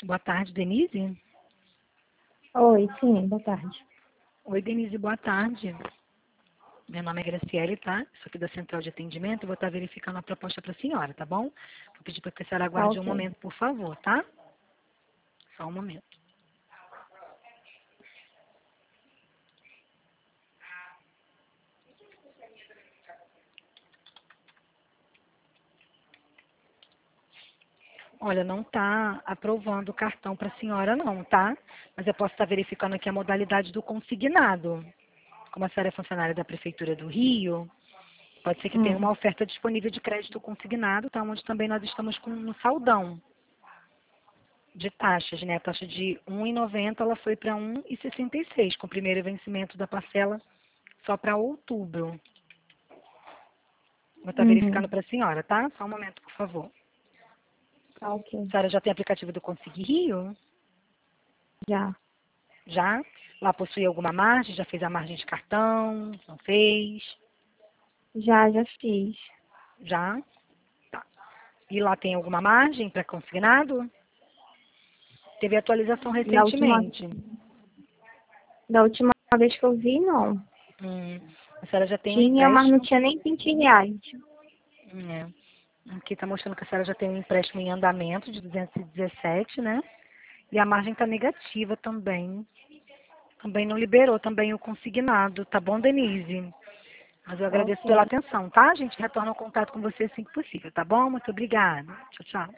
Boa tarde, Denise. Oi, sim, boa tarde. Oi, Denise, boa tarde. Meu nome é Graciele, tá? Sou aqui da Central de Atendimento e vou estar verificando a proposta para a senhora, tá bom? Vou pedir para que a senhora Tá aguarde um ok. momento, por favor, tá? Só um momento. Olha, não está aprovando o cartão para a senhora não, tá? Mas eu posso estar verificando aqui a modalidade do consignado. Como a senhora é funcionária da Prefeitura do Rio, pode ser que tenha uma oferta disponível de crédito consignado, tá? Onde também nós estamos com um saldão de taxas, né? A taxa de R$ 1,90 ela foi para R$ 1,66, com o primeiro vencimento da parcela só para outubro. Vou estar verificando para a senhora, tá? Só um momento, por favor. Tá ok. A senhora já tem aplicativo do Consegui Rio? Já. Já? Lá possui alguma margem? Já fez a margem de cartão? Não fez? Já fiz. Já? Tá. E lá tem alguma margem para consignado? Teve atualização Da última, recentemente. da última vez que eu vi, não. A senhora já tem um Tinha, mas não empréstimo? tinha nem R$ 20. É. Aqui está mostrando que a senhora já tem um empréstimo em andamento de 217, né? E a margem está negativa também. Também não liberou também o consignado, tá bom, Denise? Mas eu Tá agradeço pela ok. atenção, tá? A gente retorna o contato com você assim que possível, tá bom? Muito obrigada. Tchau, tchau.